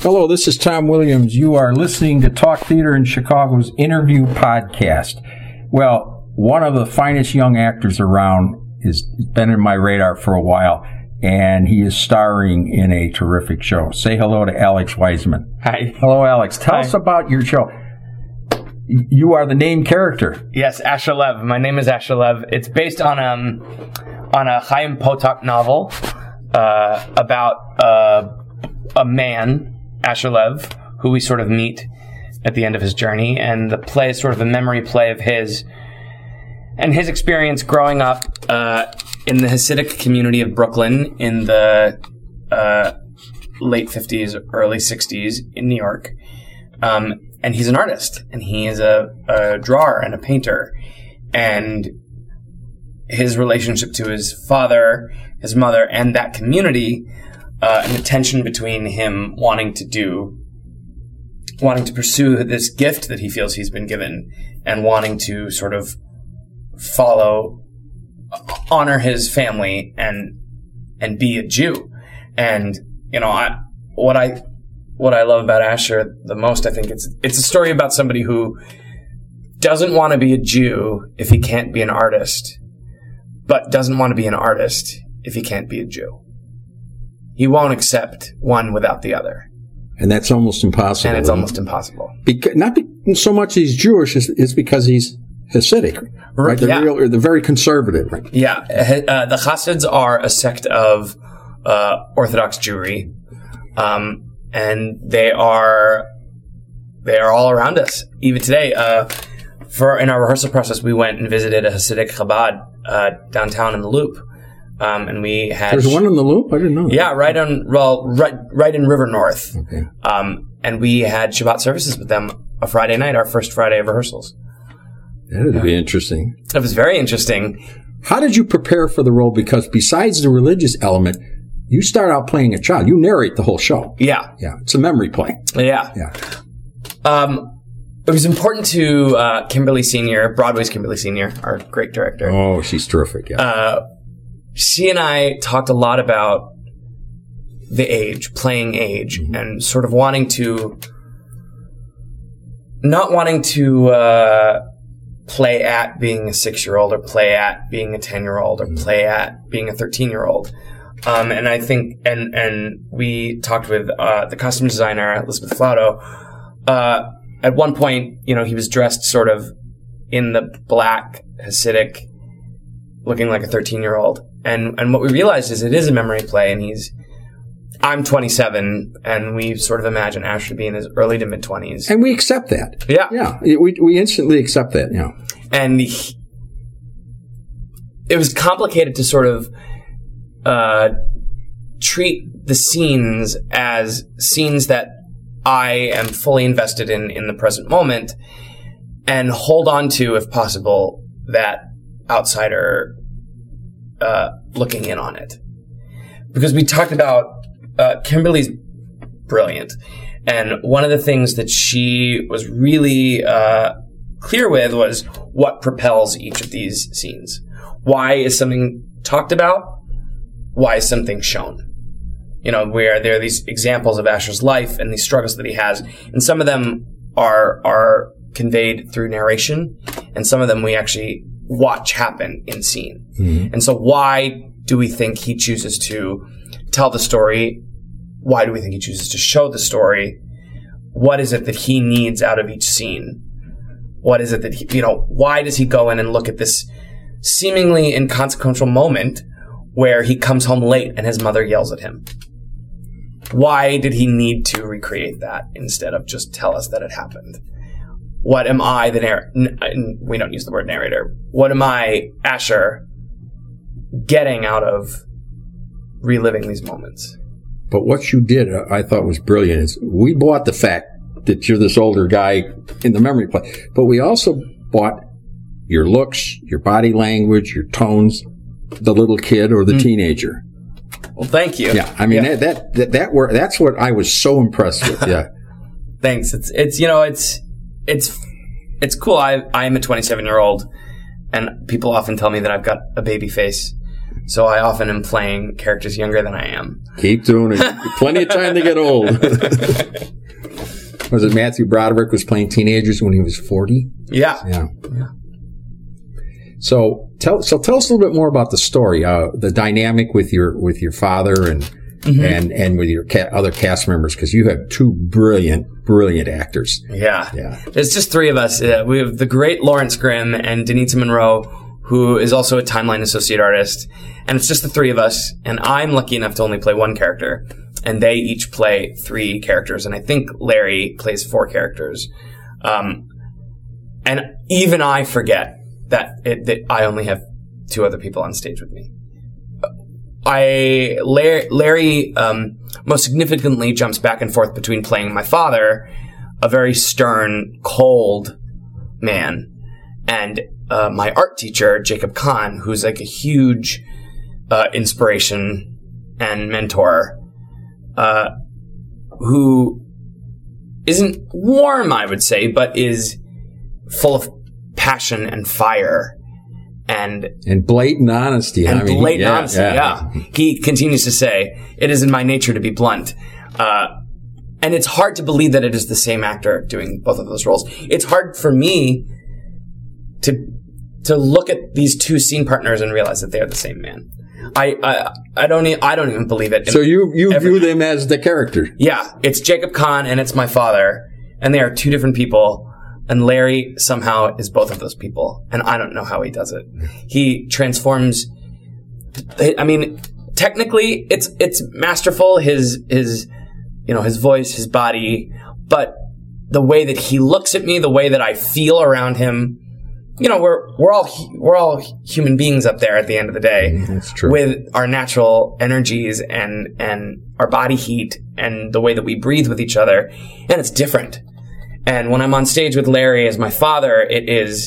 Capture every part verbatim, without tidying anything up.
Hello, this is Tom Williams. You are listening to Talk Theater in Chicago's Interview Podcast. Well, one of the finest young actors around has been in my radar for a while, and he is starring in a terrific show. Say hello to Alex Wiseman. Hi. Hello, Alex. Tell Hi. us about your show. You are the main character. Yes, Asher Lev. My name is Asher Lev. It's based on um on a Chaim Potok novel uh, about uh, a man, Asher Lev, who we sort of meet at the end of his journey, and the play is sort of a memory play of his and his experience growing up uh, in the Hasidic community of Brooklyn in the uh, late fifties, early sixties in New York. Um, and he's an artist, and he is a, a drawer and a painter, and his relationship to his father, his mother, and that community, uh, and the tension between him wanting to do, wanting to pursue this gift that he feels he's been given, and wanting to sort of follow, honor his family, and and be a Jew. And you know, I what I. What I love about Asher the most, I think it's it's a story about somebody who doesn't want to be a Jew if he can't be an artist, but doesn't want to be an artist if he can't be a Jew. He won't accept one without the other. And that's almost impossible. And it's almost impossible. Because, not be, so much he's Jewish, it's, it's because he's Hasidic, right? They're, yeah. real, or they're very conservative, right? Yeah. Uh, the Hasids are a sect of uh, Orthodox Jewry. Um And they are they are all around us even today. Uh, for in our rehearsal process, we went and visited a Hasidic Chabad uh, downtown in the Loop, um, and we had there's one in the Loop. I didn't know that. Yeah, right on well, right right in River North. Okay. Um, and we had Shabbat services with them a Friday night, our first Friday of rehearsals. That would yeah. be interesting. It was very interesting. How did you prepare for the role? Because besides the religious element, you start out playing a child. You narrate the whole show. Yeah. Yeah. It's a memory play. Yeah. Yeah. Um, it was important to uh, Kimberly Senior, Broadway's Kimberly Senior, our great director. Oh, she's terrific. Yeah. Uh, she and I talked a lot about the age, playing age, mm-hmm. and sort of wanting to, not wanting to uh, play at being a six-year-old or play at being a ten-year-old or mm-hmm. play at being a thirteen-year-old. Um, and I think, and, and we talked with, uh, the costume designer, Elizabeth Flauto. Uh, at one point, you know, he was dressed sort of in the black Hasidic, looking like a thirteen year old. And, and what we realized is it is a memory play, and he's, I'm twenty-seven, and we sort of imagine Asher to be in his early to mid twenties. And we accept that. Yeah. Yeah. We, we instantly accept that. Yeah. And he, it was complicated to sort of, Uh, treat the scenes as scenes that I am fully invested in in the present moment, and hold on to, if possible, that outsider uh, looking in on it. Because we talked about uh, Kimberly's brilliant, and one of the things that she was really uh, clear with was what propels each of these scenes. Why is something talked about? Why is something shown? You know, where there are these examples of Asher's life and these struggles that he has, and some of them are are conveyed through narration, and some of them we actually watch happen in scene. Mm-hmm. And so why do we think he chooses to tell the story? Why do we think he chooses to show the story? What is it that he needs out of each scene? What is it that he, you know, why does he go in and look at this seemingly inconsequential moment where he comes home late and his mother yells at him? Why did he need to recreate that instead of just tell us that it happened? What am I, the narrator? N- we don't use the word narrator. What am I, Asher, getting out of reliving these moments? But what you did, I thought was brilliant, is we bought the fact that you're this older guy in the memory play, but we also bought your looks, your body language, your tones, the little kid or the mm. teenager. Well, thank you. Yeah, I mean yeah. that that that were that's what I was so impressed with. Yeah. Thanks. It's it's you know it's it's it's cool. I I am a twenty-seven year old, and people often tell me that I've got a baby face, So I often am playing characters younger than I am. Keep doing it. Plenty of time to get old. Was it Matthew Broderick was playing teenagers when he was forty? Yeah. Yeah. Yeah. So tell so tell us a little bit more about the story, uh, the dynamic with your with your father and mm-hmm. and and with your ca- other cast members, because you have two brilliant, brilliant actors. Yeah. Yeah. There's just three of us. Uh, we have the great Lawrence Grimm and Denita Monroe, who is also a Timeline Associate Artist. And it's just the three of us. And I'm lucky enough to only play one character. And they each play three characters. And I think Larry plays four characters. Um, and even I forget that, it, that I only have two other people on stage with me. I Larry, Larry um, most significantly jumps back and forth between playing my father, a very stern, cold man, and uh, my art teacher, Jacob Kahn, who's like a huge uh, inspiration and mentor, uh, who isn't warm, I would say, but is full of passion and fire. And and blatant honesty. And I mean, blatant yeah, honesty, yeah. yeah. He continues to say, it is in my nature to be blunt. Uh, and it's hard to believe that it is the same actor doing both of those roles. It's hard for me to to look at these two scene partners and realize that they're the same man. I I, I don't e- I don't even believe it. So you, you every, view them as the character. Yeah. It's Jacob Kahn and it's my father. And they are two different people. And Larry somehow is both of those people. And I don't know how he does it. He transforms. I mean, technically, it's it's masterful, his, his, you know, his voice, his body. But the way that he looks at me, the way that I feel around him, you know, we're, we're all, we're all human beings up there at the end of the day. That's true. With our natural energies and, and our body heat and the way that we breathe with each other. And it's different. And when I'm on stage with Larry as my father, it is,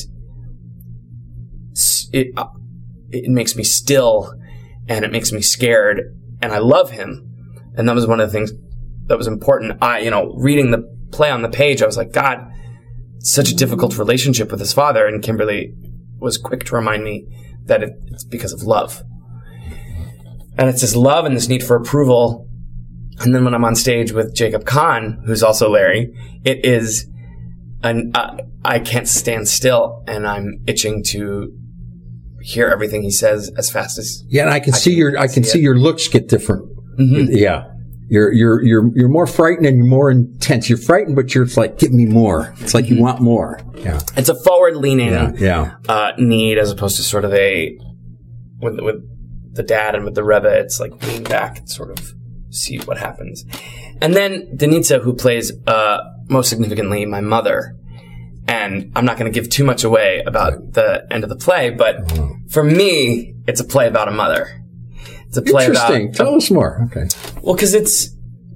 it, uh, it makes me still and it makes me scared and I love him. And that was one of the things that was important. I, you know, reading the play on the page, I was like, God, such a difficult relationship with his father. And Kimberly was quick to remind me that it, it's because of love. And it's this love and this need for approval. And then when I'm on stage with Jacob Kahn, who's also Larry, it is, an, uh, I can't stand still, and I'm itching to hear everything he says as fast as. Yeah, and I can I see can your, I can see, see your looks get different. Mm-hmm. Yeah, you're you're you're you're more frightened and you're more intense. You're frightened, but you're it's like, give me more. It's like mm-hmm. you want more. Yeah, it's a forward-leaning yeah, yeah. Uh, need as opposed to sort of a with with the dad and with the Rebbe. It's like lean back and sort of see what happens. And then Denita, who plays uh, most significantly my mother. And I'm not going to give too much away about the end of the play, but oh. for me, it's a play about a mother. It's a play Interesting. about. Tell us more. Okay. Well, because it's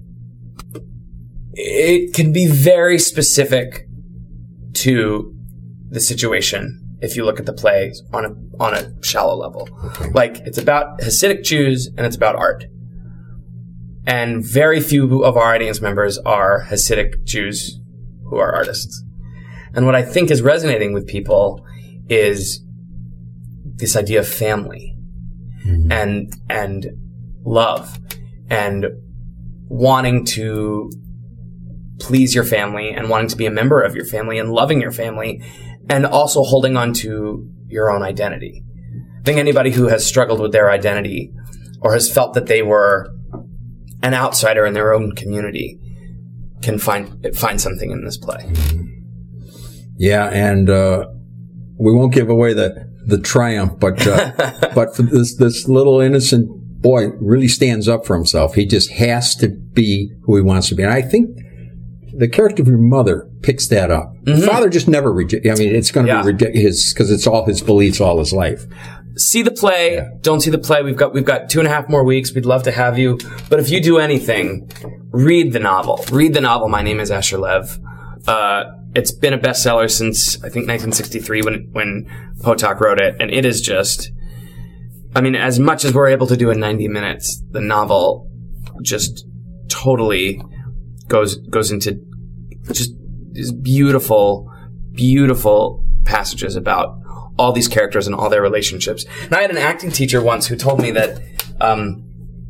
it can be very specific to the situation if you look at the play on a on a shallow level. Okay. Like it's about Hasidic Jews and it's about art. And very few of our audience members are Hasidic Jews who are artists. And what I think is resonating with people is this idea of family mm-hmm. and and love and wanting to please your family and wanting to be a member of your family and loving your family and also holding on to your own identity. I think anybody who has struggled with their identity or has felt that they were an outsider in their own community can find find something in this play. Yeah, and uh, we won't give away the the triumph, but uh, but for this this little innocent boy really stands up for himself. He just has to be who he wants to be, and I think the character of your mother picks that up. Mm-hmm. Father just never rejects. I mean, it's going to yeah. be ridiculous because it's all his beliefs all his life. See the play. Yeah. Don't see the play. We've got we've got two and a half more weeks. We'd love to have you. But if you do anything, read the novel. Read the novel. My Name is Asher Lev. Uh, it's been a bestseller since I think nineteen sixty-three when when Potok wrote it, and it is just. I mean, as much as we're able to do in ninety minutes, the novel just totally goes goes into just these beautiful, beautiful passages about all these characters and all their relationships. And I had an acting teacher once who told me that um,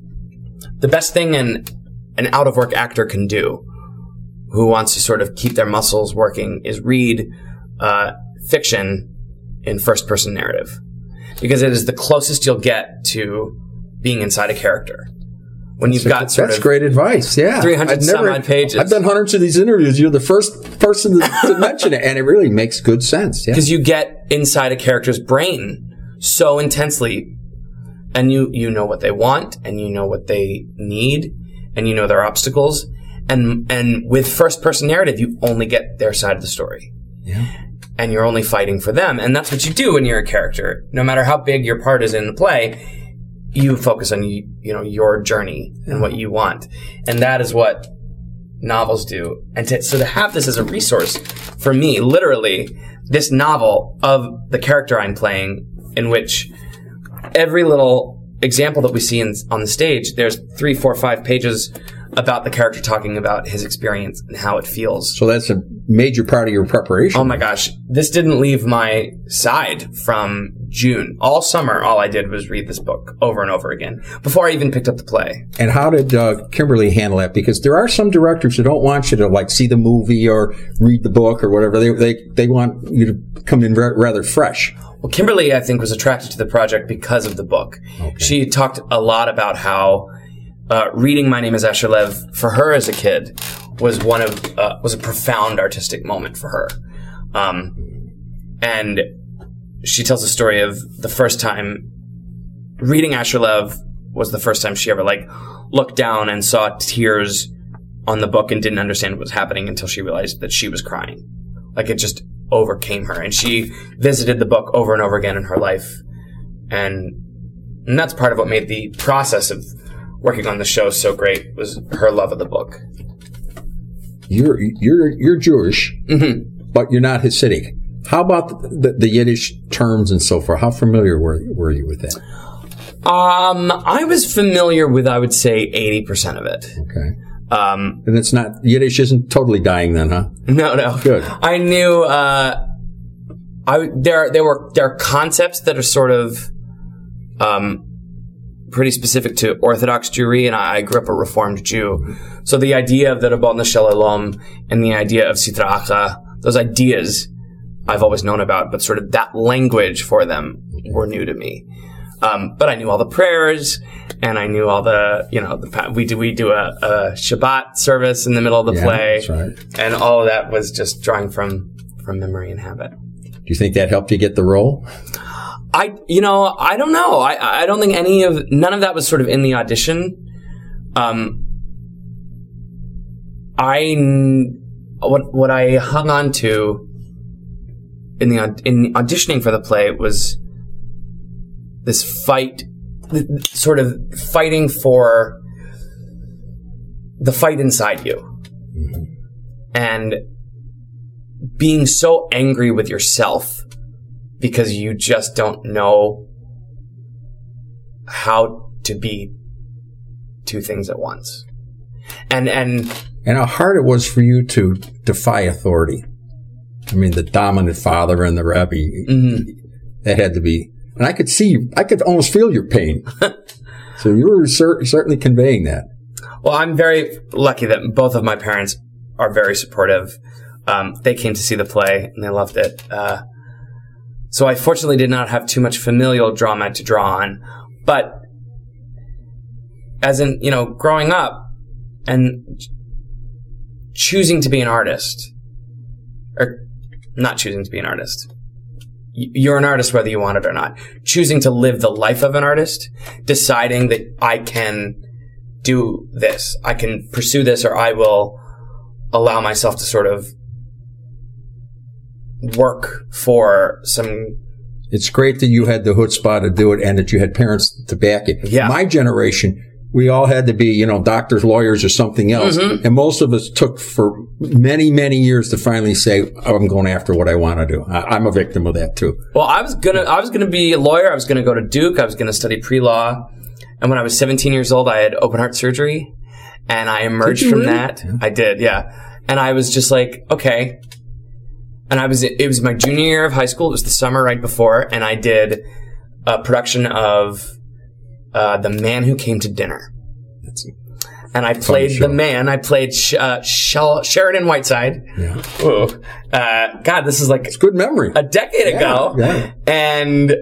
the best thing an, an out-of-work actor can do who wants to sort of keep their muscles working is read uh, fiction in first-person narrative. Because it is the closest you'll get to being inside a character. When you've got sort That's of great advice, yeah. three hundred some odd pages. I've done hundreds of these interviews. You're the first person to, to mention it, and it really makes good sense. Because yeah. you get inside a character's brain so intensely, and you, you know what they want, and you know what they need, and you know their obstacles. And and with first-person narrative, you only get their side of the story. Yeah. And you're only fighting for them. And that's what you do when you're a character. No matter how big your part is in the play, you focus on, you, you know, your journey and what you want. And that is what novels do. And to, so to have this as a resource for me, literally, this novel of the character I'm playing, in which every little example that we see in, on the stage, there's three, four, five pages about the character talking about his experience and how it feels. So that's a major part of your preparation. Oh my gosh. This didn't leave my side from June. All summer, all I did was read this book over and over again before I even picked up the play. And how did uh, Kimberly handle that? Because there are some directors who don't want you to like see the movie or read the book or whatever. They they, they want you to come in ra- rather fresh. Well, Kimberly, I think, was attracted to the project because of the book. Okay. She talked a lot about how Uh, reading My Name is Asher Lev for her as a kid was one of uh, was a profound artistic moment for her, um, and she tells the story of the first time reading Asher Lev was the first time she ever like looked down and saw tears on the book and didn't understand what was happening until she realized that she was crying, like it just overcame her, and she visited the book over and over again in her life, and and that's part of what made the process of working on the show so great, was her love of the book. You're you're you're Jewish, mm-hmm. but you're not Hasidic. How about the, the Yiddish terms and so forth? How familiar were were you with that? Um, I was familiar with, I would say, eighty percent of it. Okay. Um, and it's not Yiddish isn't totally dying then, huh? No, no. Good. I knew. Uh, I there there were there are concepts that are sort of um. pretty specific to Orthodox Jewry, and I, I grew up a Reformed Jew. So the idea of the Rabbon Shalom and the idea of Sitra Achra, those ideas I've always known about, but sort of that language for them were new to me. Um, but I knew all the prayers, and I knew all the, you know, the, we do we do a, a Shabbat service in the middle of the yeah, play, that's right. And all of that was just drawing from from memory and habit. Do you think that helped you get the role? I, you know, I don't know. I, I don't think any of, none of that was sort of in the audition. Um, I, what, what I hung on to in the, in auditioning for the play was this fight, sort of fighting for the fight inside you. Mm-hmm. And being so angry with yourself because you just don't know how to be two things at once. And and and how hard it was for you to defy authority. I mean, the dominant father and the Rebbe, mm-hmm. that had to be, and I could see you, I could almost feel your pain. So you were cer- certainly conveying that. Well, I'm very lucky that both of my parents are very supportive. Um, they came to see the play and they loved it. Uh, So I fortunately did not have too much familial drama to draw on. But as in, you know, growing up and choosing to be an artist, or not choosing to be an artist, you're an artist whether you want it or not. Choosing to live the life of an artist, deciding that I can do this, I can pursue this, or I will allow myself to sort of work for some. It's great that you had the chutzpah to do it and that you had parents to back it. Yeah. My generation, we all had to be, you know, doctors, lawyers, or something else. Mm-hmm. And most of us took for many, many years to finally say, oh, I'm going after what I want to do. I, I'm a victim of that too. Well, I was gonna, I was gonna be a lawyer. I was gonna go to Duke. I was gonna study pre-law. And when I was seventeen years old, I had open heart surgery, and I emerged from really? that. Yeah. I did, yeah. And I was just like, okay. and I was, it was my junior year of high school. It was the summer right before, and I did a production of uh, The Man Who Came to Dinner. That's And I played the man. I played Sh- uh, Sh- Sheridan Whiteside. Yeah. Ooh. Uh, God, this is like It's good memory. a decade Yeah, ago. yeah. And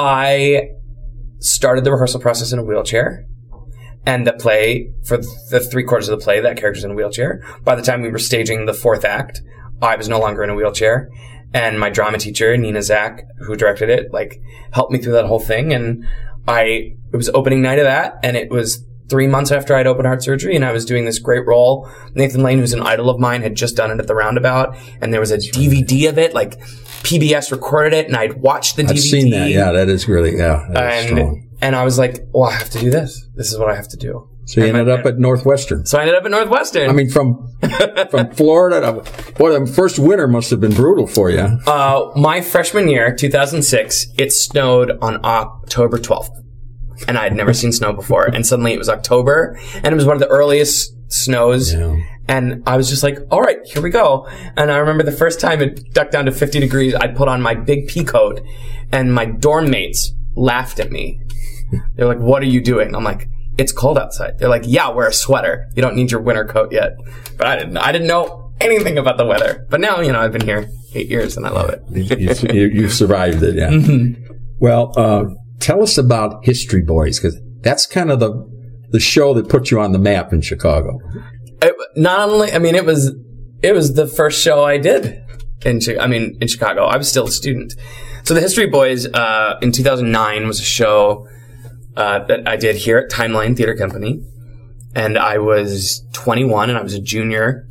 I started the rehearsal process in a wheelchair. And the play, for the three quarters of the play, that character's in a wheelchair. By the time we were staging the fourth act, I was no longer in a wheelchair. And my drama teacher, Nina Zach, who directed it, like, helped me through that whole thing. And I, it was opening night of that, and it was three months after I'd opened heart surgery, and I was doing this great role. Nathan Lane, who's an idol of mine, had just done it at the Roundabout, and there was a D V D of it, like, P B S recorded it, and I'd watched the I've D V D. seen that. Yeah, that is really, yeah, that is And, strong. and I was like, well, I have to do this. This is what I have to do. So you And ended my- up at Northwestern. So I ended up at Northwestern. I mean, from from Florida to, boy, the first winter must have been brutal for you. uh, my freshman year, two thousand six, it snowed on October twelfth. And I had never seen snow before. And suddenly it was October, and it was one of the earliest snows. Yeah. And I was just like, all right, here we go. And I remember the first time it ducked down to fifty degrees, I put on my big pea coat, and my dorm mates laughed at me. They're like, what are you doing? I'm like, it's cold outside. They're like, yeah, wear a sweater. You don't need your winter coat yet. But I didn't, I didn't know anything about the weather. But now, you know, I've been here eight years and I love it. you, you, you survived it, yeah. Mm-hmm. Well, uh, tell us about History Boys, because that's kind of the the show that put you on the map in Chicago. It, not only, I mean, it was, it was the first show I did in, Chi- I mean, in Chicago. I was still a student. So the History Boys, uh, in two thousand nine was a show, uh, that I did here at Timeline Theater Company. And I was twenty-one and I was a junior.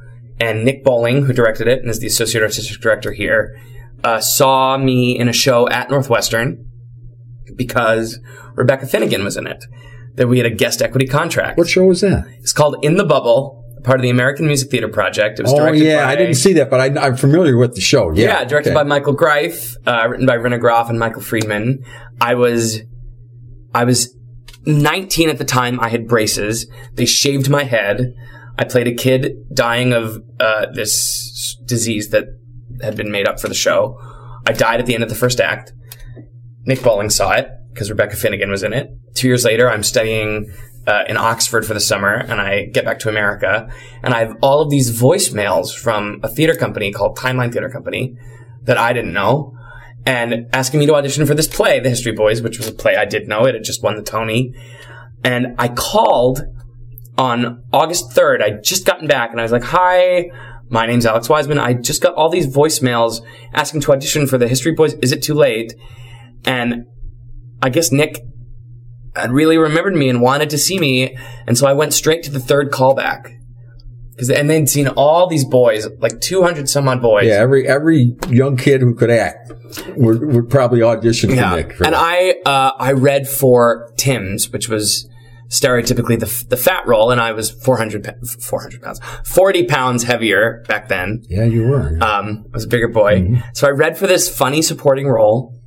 And Nick Bowling, who directed it and is the associate artistic director here, uh, saw me in a show at Northwestern because Rebecca Finnegan was in it. That we had a guest equity contract. What show was that? It's called In the Bubble, part of the American Music Theater Project. It was Oh, directed yeah, by, I didn't see that, but I, I'm familiar with the show. Yeah, Yeah, directed okay. by Michael Greif, uh, written by Rena Groff and Michael Friedman. I was, I was nineteen at the time. I had braces. They shaved my head. I played a kid dying of uh, this disease that had been made up for the show. I died at the end of the first act. Nick Bowling saw it because Rebecca Finnegan was in it. Two years later, I'm studying uh, in Oxford for the summer, and I get back to America, and I have all of these voicemails from a theater company called Timeline Theater Company that I didn't know, and asking me to audition for this play, The History Boys, which was a play I did know. It had just won the Tony. And I called on August third. I'd just gotten back, and I was like, hi, my name's Alex Wiseman. I just got all these voicemails asking to audition for The History Boys. Is it too late? And I guess Nick had really remembered me and wanted to see me, and so I went straight to the third callback. Cause, and they'd seen all these boys, like two hundred some odd boys. Yeah, every every young kid who could act would, would probably audition for Yeah. Nick. For And that. I uh, I read for Tim's, which was stereotypically the the fat role, and I was four hundred pounds, forty pounds heavier back then. Yeah, you were. Um, I was a bigger boy. Mm-hmm. So I read for this funny supporting role,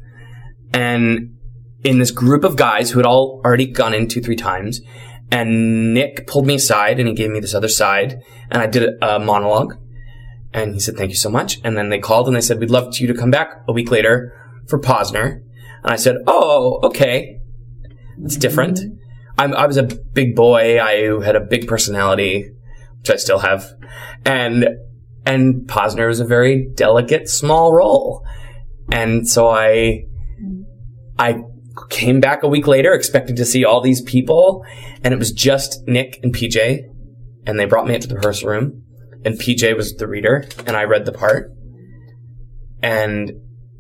and in this group of guys who had all already gone in two, three times, and Nick pulled me aside and he gave me this other side, and I did a monologue, and he said, thank you so much. And then they called and they said, we'd love you to come back a week later for Posner. And I said, oh, okay. It's different. I'm, I was a big boy. I had a big personality, which I still have. And, and Posner was a very delicate, small role. And so I, I came back a week later expecting to see all these people, and it was just Nick and P J, and they brought me into the rehearsal room, and P J was the reader, and I read the part, and,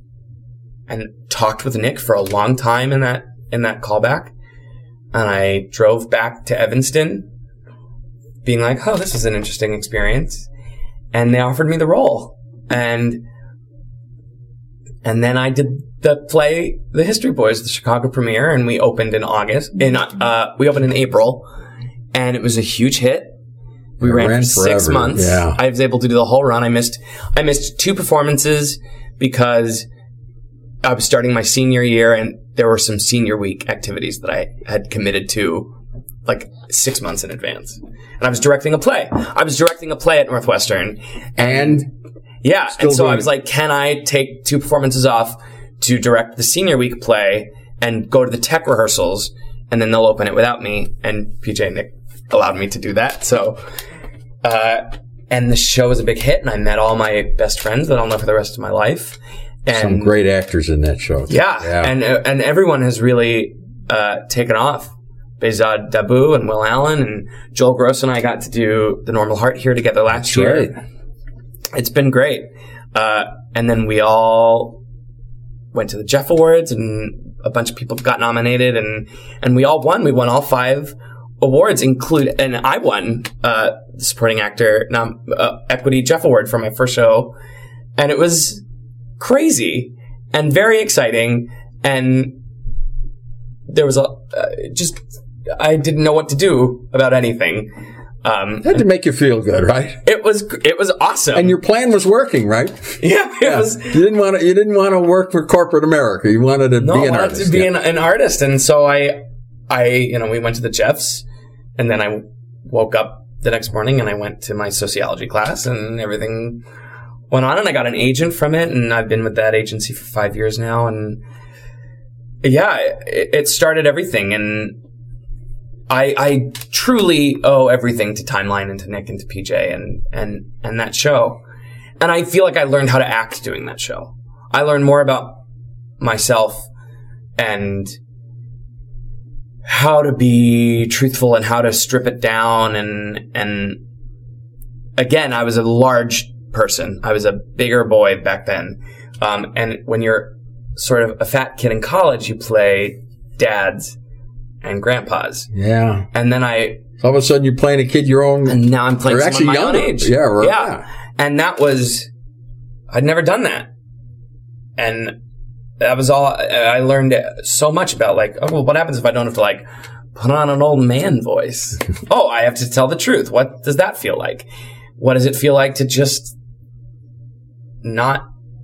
and talked with Nick for a long time in that, in that callback. And I drove back to Evanston being like, oh, this is an interesting experience. And they offered me the role. And, and then I did the play, The History Boys, the Chicago premiere, and we opened in August, in, uh, we opened in April, and it was a huge hit. We It ran, ran for six forever, months. yeah. I was able to do the whole run. I missed, I missed two performances because I was starting my senior year, and there were some senior week activities that I had committed to like six months in advance. And I was directing a play. I was directing a play at Northwestern. and Yeah. Still and so doing I was it. like, can I take two performances off to direct the senior week play and go to the tech rehearsals, and then they'll open it without me? And P J and Nick allowed me to do that. So, uh, and the show was a big hit, and I met all my best friends that I'll know for the rest of my life. And Some great actors in that show. yeah, yeah. and uh, and everyone has really uh, taken off. Behzad Dabu and Will Allen and Joel Gross and I got to do The Normal Heart here together last That's year. right. It's been great. Uh, and then we all went to the Jeff Awards, and a bunch of people got nominated, and, and we all won. We won all five awards, include, and I won uh, the supporting actor nom- uh, equity Jeff Award for my first show, and it was crazy and very exciting. And there was a uh, just I didn't know what to do about anything. Um, That had to make you feel good, right? it was it was awesome, And your plan was working, right? yeah, it Yeah. was. You didn't want to. You didn't want to work for corporate America. You wanted to No, be I an wanted artist. to be yeah. an, an artist, and so I, I, you know, we went to the Jeffs, and then I woke up the next morning and I went to my sociology class, and everything went on, and I got an agent from it, and I've been with that agency for five years now, and yeah, it, it started everything, and I, I truly owe everything to Timeline and to Nick and to P J and and and that show, and I feel like I learned how to act doing that show. I learned more about myself and how to be truthful and how to strip it down. And, and again, I was a large person. I was a bigger boy back then. Um, and when you're sort of a fat kid in college, you play dads and grandpas. Yeah. And then I, All of a sudden, you're playing a kid your own. and now I'm playing Or someone actually my own younger. age. Yeah, right. Yeah. And that was, I'd never done that. And that was all, I learned so much about, like, oh, well, what happens if I don't have to, like, put on an old man voice? Oh, I have to tell the truth. What does that feel like? What does it feel like to just not,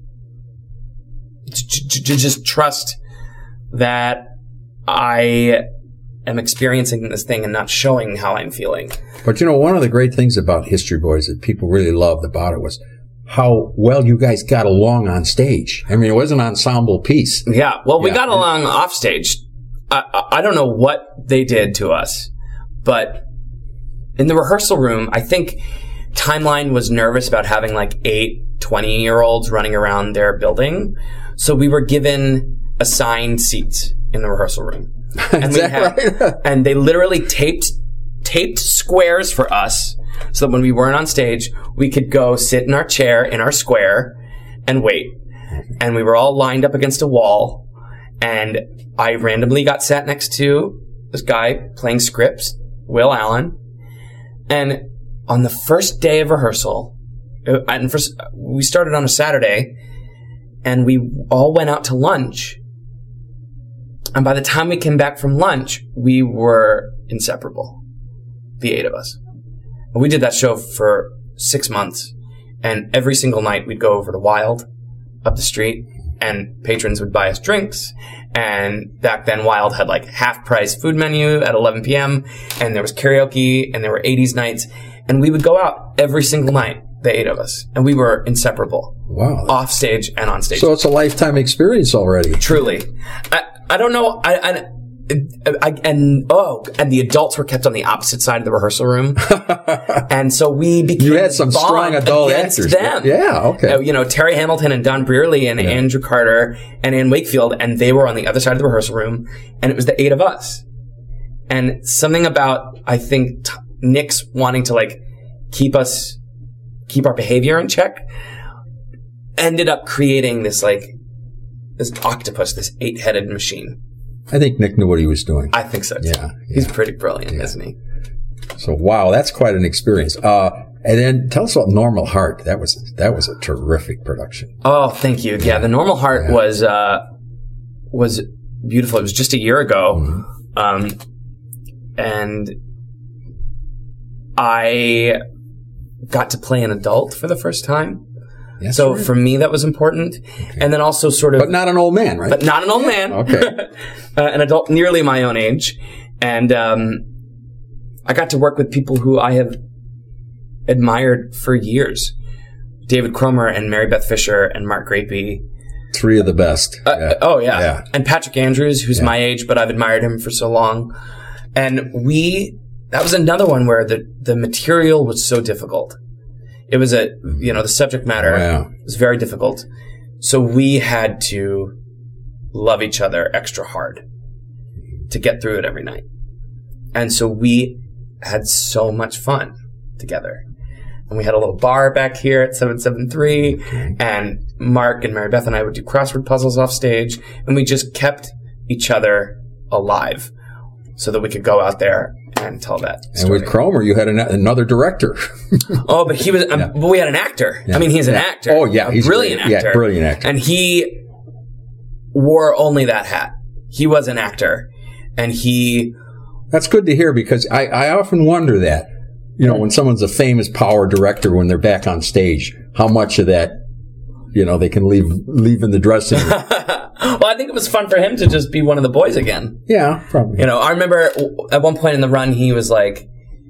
to, to, to just trust that I am experiencing this thing and not showing how I'm feeling? But you know, one of the great things about History Boys that people really loved about it was how well you guys got along on stage. I mean, it was an ensemble piece. Yeah. Well, we Yeah. got along off stage. I, I, I don't know what they did to us, but in the rehearsal room, I think Timeline was nervous about having like eight twenty year olds running around their building. So we were given assigned seats in the rehearsal room. And Is we that had, right? and they literally taped, taped squares for us so that when we weren't on stage, we could go sit in our chair in our square and wait. And we were all lined up against a wall. And I randomly got sat next to this guy playing scripts, Will Allen. And on the first day of rehearsal, uh, and first, we started on a Saturday, and we all went out to lunch. And by the time we came back from lunch, we were inseparable, the eight of us. And we did that show for six months. And every single night we'd go over to Wild, up the street, and patrons would buy us drinks. And back then Wild had like half price food menu at eleven p.m. and there was karaoke and there were eighties nights. And we would go out every single night, the eight of us. And we were inseparable. Wow. Off stage and on stage. So it's a lifetime experience already. Truly. I, I don't know. I, I, I, and, oh, and the adults were kept on the opposite side of the rehearsal room. And so we became You had some bond strong adult against actors. them. Yeah, okay. Uh, you know, Terry Hamilton and Don Brearley and Yeah. Andrew Carter and Ann Wakefield, and they were on the other side of the rehearsal room, and it was the eight of us. And something about, I think, t- Nick's wanting to, like, keep us, keep our behavior in check, ended up creating this, like, this octopus, this eight-headed machine. I think Nick knew what he was doing. I think so, too. Yeah, He's yeah. pretty brilliant, Yeah. isn't he? So wow, that's quite an experience. Uh, and then tell us about Normal Heart. That was that was a terrific production. Oh, thank you. Yeah, The Normal Heart Yeah. was uh, was beautiful. It was just a year ago. Mm-hmm. Um, and I got to play an adult for the first time. Yes, So right. for me, that was important. And then also sort of, but not an old man, right? but not an old man. Okay. uh, an adult nearly my own age. And um, I got to work with people who I have admired for years. David Cromer and Mary Beth Fisher and Mark Grapey. Three of the best. Uh, yeah. Oh, yeah. yeah. And Patrick Andrews, who's Yeah. my age, but I've admired him for so long. And we, that was another one where the, the material was so difficult. It was a, you know, the subject matter Yeah. was very difficult. So we had to love each other extra hard to get through it every night. And so we had so much fun together. And we had a little bar back here at seven seven three, Okay. and Mark and Mary Beth and I would do crossword puzzles off stage, and we just kept each other alive so that we could go out there and tell that And story. with Cromer, you had an, another director. Oh, but he was, um, Yeah. but we had an actor. Yeah. I mean, he's an Yeah. actor. Oh, yeah, A he's brilliant great. Yeah, actor. brilliant actor. And he wore only that hat. He was an actor, and he, That's good to hear because I, I often wonder that, you know, when someone's a famous power director, when they're back on stage, how much of that, you know, they can leave, leave in the dressing room. well, I think it was fun for him to just be one of the boys again. Yeah, probably. You know, I remember at one point in the run, he was like,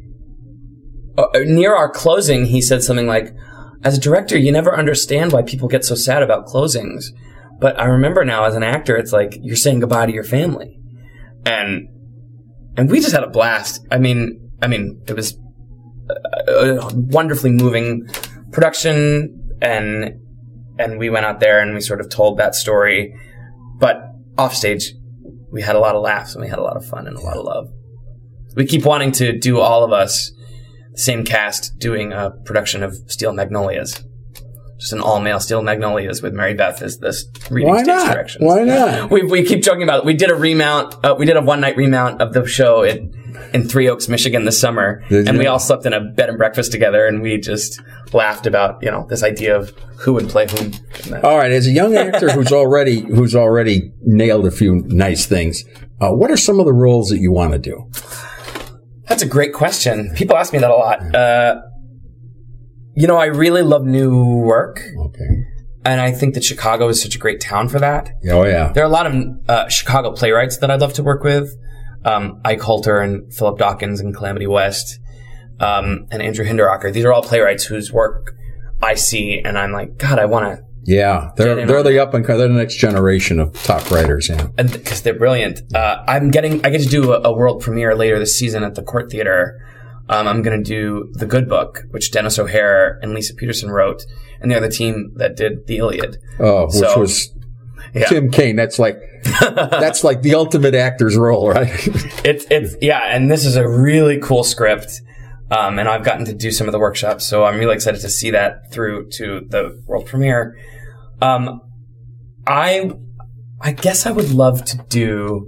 uh, near our closing, he said something like, as a director, you never understand why people get so sad about closings. But I remember now as an actor, it's like, you're saying goodbye to your family. And, and we just had a blast. I mean, I mean, it was a, a wonderfully moving production, and, and we went out there and we sort of told that story. But off stage, we had a lot of laughs and we had a lot of fun and a lot of love. We keep wanting to do all of us, the same cast, doing a production of Steel Magnolias. Just an all-male Steel Magnolias with Mary Beth as this reading Why stage not? directions. Why not? We we keep joking about it. We did a remount. Uh, we did a one-night remount of the show in, in Three Oaks, Michigan this summer. Did and you? we all slept in a bed and breakfast together, and we just laughed about, you know, this idea of who would play whom. All right, as a young actor who's already who's already nailed a few nice things, uh, what are some of the roles that you want to do? That's a great question. People ask me that a lot. Uh, you know, I really love new work, Okay. and I think that Chicago is such a great town for that. Oh yeah. There are a lot of uh, Chicago playwrights that I'd love to work with. Um, Ike Holter and Philip Dawkins and Calamity West, um, and Andrew Hinderaker. These are all playwrights whose work I see, and I'm like, God, I want to. Yeah, Get they're in they're on the up and they're the next generation of top writers. Yeah. And because they're brilliant. Uh, I'm getting, I get to do a, a world premiere later this season at the Court Theater. Um, I'm going to do The Good Book, which Dennis O'Hare and Lisa Peterson wrote, and they're the team that did The Iliad. Oh, which So, was Yeah. Tim Kaine. That's like that's like the ultimate actor's role, right? It's, it's, yeah, and this is a really cool script. Um, and I've gotten to do some of the workshops, so I'm really excited to see that through to the world premiere. Um, I, I guess I would love to do,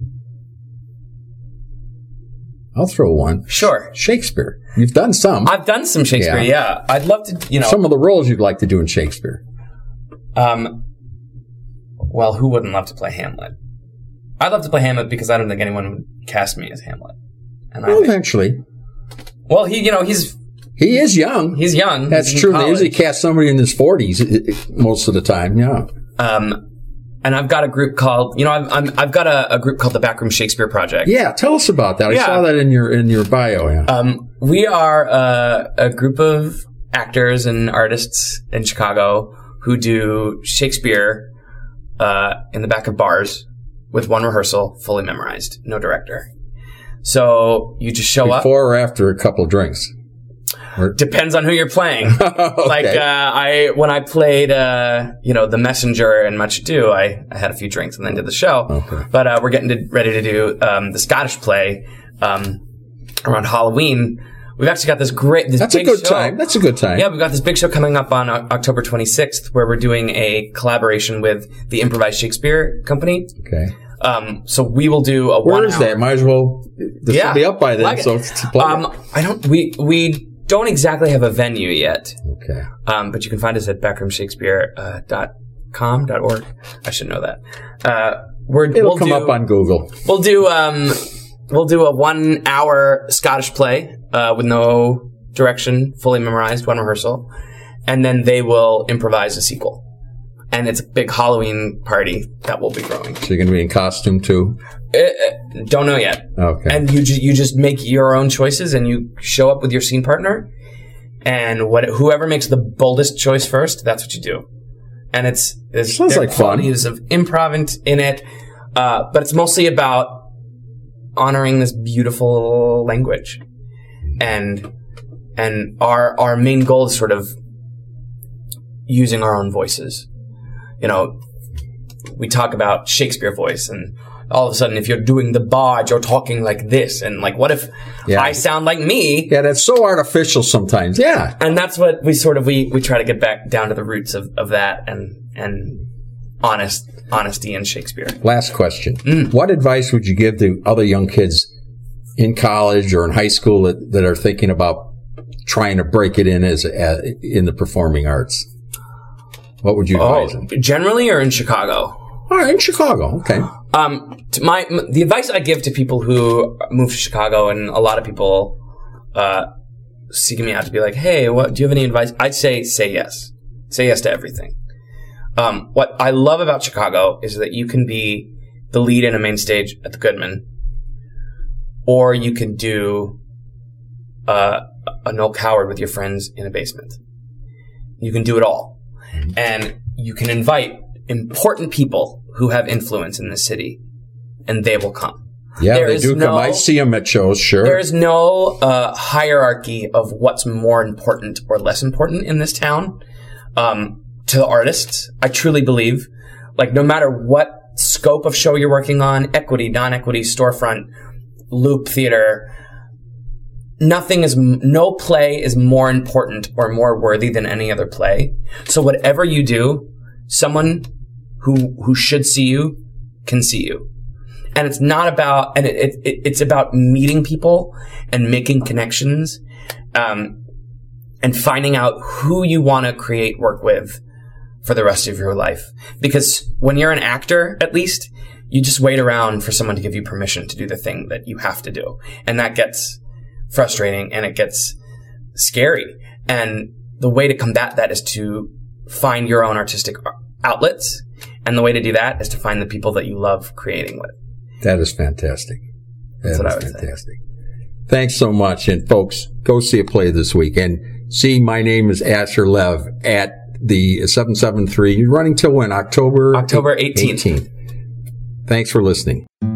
I'll throw one. sure. Shakespeare. You've done some. I've done some Shakespeare, Yeah. yeah. I'd love to, you know. Some of the roles you'd like to do in Shakespeare. Um, well, who wouldn't love to play Hamlet? I'd love to play Hamlet because I don't think anyone would cast me as Hamlet. And I Well, think, eventually, well, he, you know, he's he is young. he's young. That's He's in true. They usually college. cast somebody in his forties most of the time. Yeah. Um, and I've got a group called, you know, I've, I'm, I've got a, a group called the Backroom Shakespeare Project. Yeah. Tell us about that. I Yeah. saw that in your in your bio. Yeah. Um, we are uh, a group of actors and artists in Chicago who do Shakespeare uh, in the back of bars with one rehearsal, fully memorized, no director. So you just show up. Before or after a couple drinks. Or- Depends on who you're playing. Okay. Like uh, I, when I played, uh, you know, The Messenger and Much Ado, I, I had a few drinks and then did the show. Okay. But uh, we're getting to, ready to do um, the Scottish play um, around Halloween. We've actually got this great, this That's a big good show. time. That's a good time. Yeah, we've got this big show coming up on uh, October twenty-sixth, where we're doing a collaboration with the Improvised Shakespeare Company. Okay. Um, so we will do a Where one is hour. that? Might as well. This Yeah. will be up by then. Like it. so it's to plug Um, I don't. We we don't exactly have a venue yet. it. Okay. Um, but you can find us at backroom shakespeare dot com dot org. I should know that. Uh, we're, It'll we'll come do, up on Google. We'll do um, we'll do a one hour Scottish play uh, with no direction, fully memorized, one rehearsal, and then they will improvise a sequel. And it's a big Halloween party that will be growing. So you're going to be in costume too. Uh, uh, don't know yet. Okay. And you ju- you just make your own choices, and you show up with your scene partner, And what whoever makes the boldest choice first, that's what you do. And it's there's Sounds there like are fun. qualities of improv in, in it, uh, but it's mostly about honoring this beautiful language, and and our our main goal is sort of using our own voices. You know, we talk about Shakespeare voice, and all of a sudden, if you're doing the bard, you're talking like this, and like, what if Yeah. I sound like me? Yeah, that's so artificial sometimes. Yeah. And that's what we sort of we we try to get back down to the roots of, of that and and honest honesty in Shakespeare. Last question. Mm. What advice would you give to other young kids in college or in high school that, that are thinking about trying to break it in as, as in the performing arts? What would you advise Oh, them? generally or in Chicago? All right, in Chicago. Okay. Um, to my m- the advice I give to people who move to Chicago, and a lot of people uh, seeking me out to be like, "Hey, what do you have any advice?" I'd say, say yes, say yes to everything. Um, what I love about Chicago is that you can be the lead in a main stage at the Goodman, or you can do uh, a Noel Coward with your friends in a basement. You can do it all, and you can invite important people who have influence in the city, and they will come. Yeah, There they is do no- come. I see them at shows, sure. There is no uh, hierarchy of what's more important or less important in this town. Um, to the artists, I truly believe, like, no matter what scope of show you're working on, equity, non-equity, storefront, loop theater, nothing is, no play is more important or more worthy than any other play. So whatever you do, someone who who should see you can see you. And it's not about, and it, it it's about meeting people and making connections, um, and finding out who you want to create work with for the rest of your life. Because when you're an actor, at least, you just wait around for someone to give you permission to do the thing that you have to do. And that gets frustrating and it gets scary. And the way to combat that is to find your own artistic outlets. And the way to do that is to find the people that you love creating with. That is fantastic. That That's what is I would say. fantastic. Thanks so much. And folks, go see a play this week. And see, my name is Asher Lev at the seven seven three. You're running till when? October? October eighteenth. Thanks for listening.